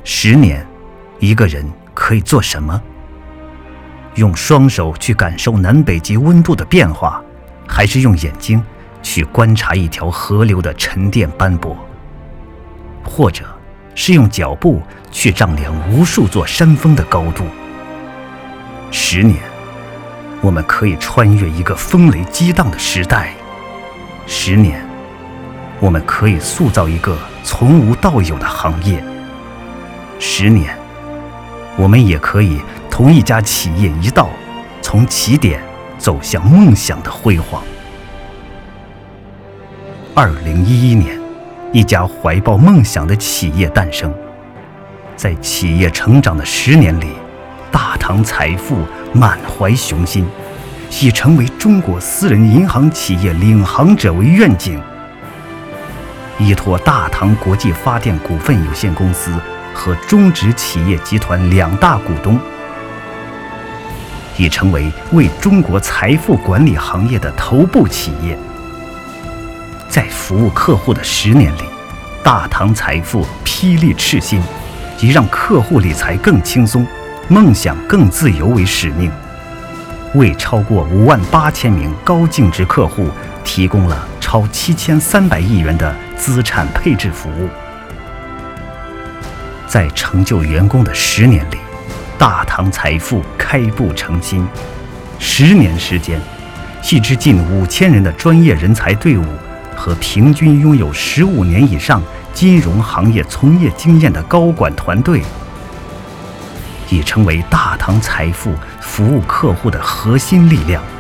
10年，一个人可以做什么？用双手去感受南北极温度的变化，还是用眼睛去观察一条河流的沉淀斑驳？或者是用脚步去丈量无数座山峰的高度？10年，我们可以穿越一个风雷激荡的时代；10年，我们可以塑造一个从无到有的行业；10年，我们也可以同一家企业一道，从起点走向梦想的辉煌。2011年，一家怀抱梦想的企业诞生。在企业成长的10年里，大唐财富满怀雄心，以成为中国私人银行企业领航者为愿景，依托大唐国际发电股份有限公司和中植企业集团2大股东，已成为为中国财富管理行业的头部企业。在服务客户的10年里，大唐财富霹雳赤心，以让客户理财更轻松、梦想更自由为使命，为超过58000名高净值客户提供了超7300亿元的资产配置服务。在成就员工的10年里，大唐财富开步成新。10年时间，一支近5000人的专业人才队伍和平均拥有15年以上金融行业从业经验的高管团队，已成为大唐财富服务客户的核心力量。